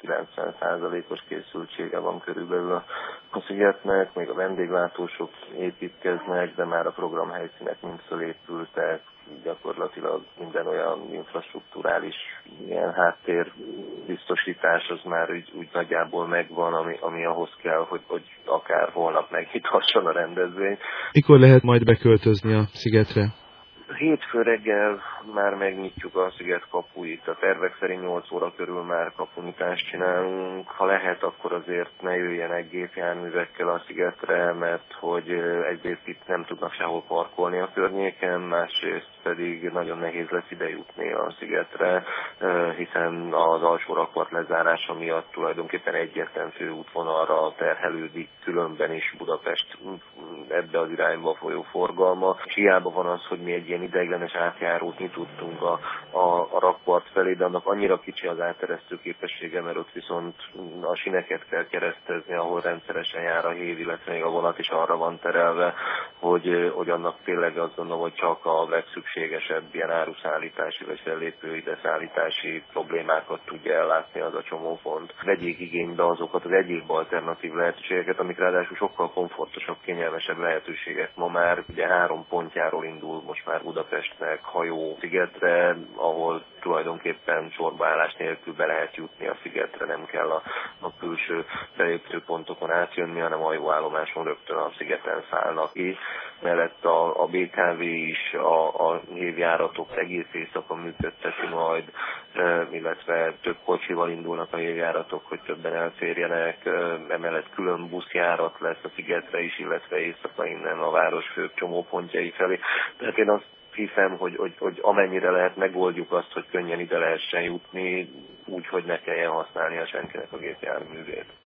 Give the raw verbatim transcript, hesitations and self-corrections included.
kilencven százalékos készültsége van körülbelül a, a szigetnek, még a vendéglátósok építkeznek, de már a programhelyszínek mind fölépültek, gyakorlatilag minden olyan infrastrukturális ilyen háttér biztosítás az már úgy, úgy nagyjából megvan, ami, ami ahhoz kell, hogy, hogy akár holnap megnyithasson a rendezvény. Mikor lehet majd beköltözni a szigetre? Hétfő reggel már megnyitjuk a sziget kapuit. A tervek szerint nyolc óra körül már kapunyitást csinálunk. Ha lehet, akkor azért ne jöjjenek gépjárművekkel a szigetre, mert hogy egyrészt itt nem tudnak sehol parkolni a környéken, másrészt pedig nagyon nehéz lesz ide jutni a szigetre, hiszen az alsó rakpart lezárása miatt tulajdonképpen egyetlen főútvonalra terhelődik, különben is Budapest ebbe az irányba folyó forgalma. És hiába van az, hogy mi egy ilyen ideiglenes átjárót nyitottunk a, a, a rakpart felé, de annak annyira kicsi az áteresztő képessége, mert ott viszont a sineket kell keresztezni, ahol rendszeresen jár a hév, illetve még a vonat is arra van terelve, hogy, hogy annak tényleg azt gondolom, hogy csak a legszükségesebb ilyen áruszállítási vagy fellépő ideszállítási problémákat tudja ellátni az a csomópont. Vegyék igénybe azokat az egyéb alternatív lehetőségeket, amik ráadásul sokkal komfortosabb, kényelmesebb lehetőségek. Ma már ugye három pontjáról indul most már Budapestnek hajó szigetre, ahol tulajdonképpen sorbaállás nélkül be lehet jutni a szigetre, nem kell a, a külső belépő pontokon átjönni, hanem a hajóállomáson rögtön a szigeten szállnak ki. Mellett a, a bé ká vé is a, a hévjáratok egész éjszaka működteti majd, illetve több kocsival indulnak a hévjáratok, hogy többen elférjenek, emellett külön buszjárat lesz a szigetre is, illetve éjszaka innen a város főbb csomópontjai felé. Tehát én azt hiszem, hogy, hogy, hogy amennyire lehet, megoldjuk azt, hogy könnyen ide lehessen jutni, úgy, hogy ne kelljen használnia senkinek a gépjárművét.